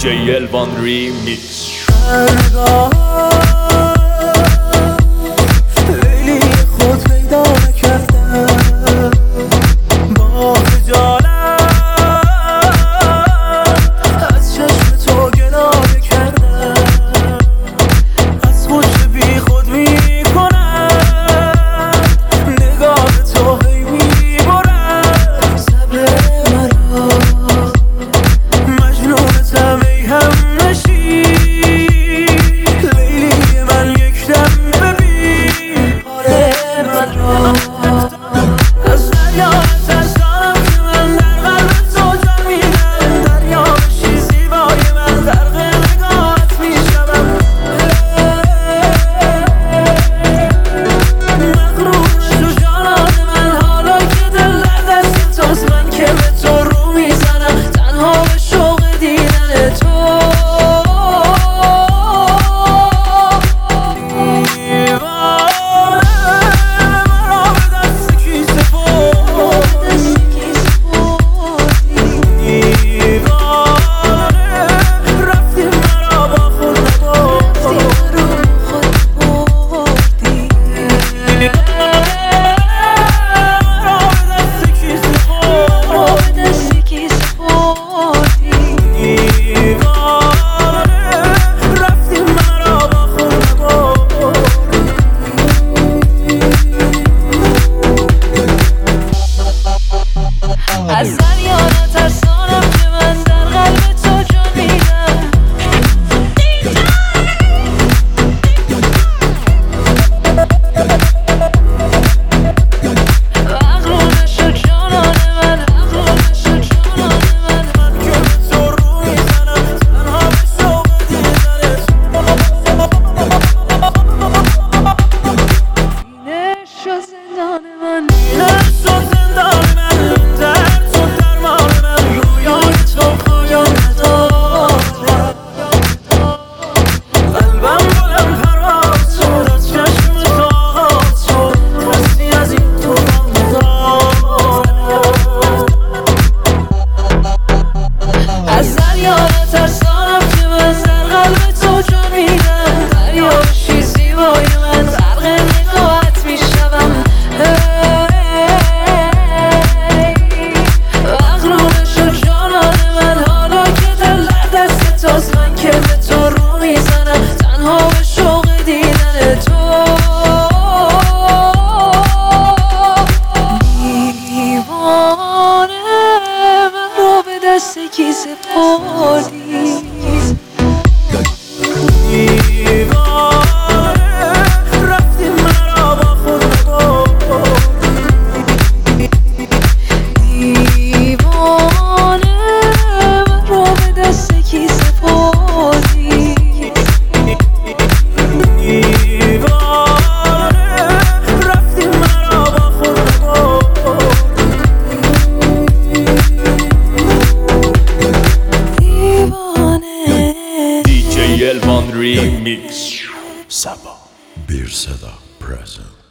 DJ Elvan Remix. لیلی خود پیدا نکردم با خجالت از چشم تو گلایه کردم، از خود بی خود میکنم نگاه تو هی میبرد صبر مرا، مجنونتم ای همنشین لیلی من، یک دم ببین حال من را. از دریا ترسانم که من در قلب تو جان میدم، دریا بشی زیبای من غرق نگاهت میشوم، مغرور شو جانان من حالا که دل در دست توست، من که به تو رو میزنم تنها به شوق دیدن تو. از دریا نترسانم که من در قلب تو جان میدم، مغرور نشو جانان من، مغرور نشو جانان من، من که به تو رو میزنم تنها به شوق دیدنت. اینه شو زندان من، اینه شو زندان من، از دریا نترسانم که من در قلب تو جان میدم، دریا بشی زیبای من غرق نگاهت میشوم، مغرور نشو جانان من حالا که دل در دست توست، من که به تو رو میزنم تنها به شوق دیدن تو. دیوانه من رو به دست کی سپردی، دیوانه رفتی مرا با خود نبردی، دیوانه من رو به دست کی سپردی، دیوانه رفتی مرا با خود نبردی. DJ Elvan Remix. Sabah Bir Seda present.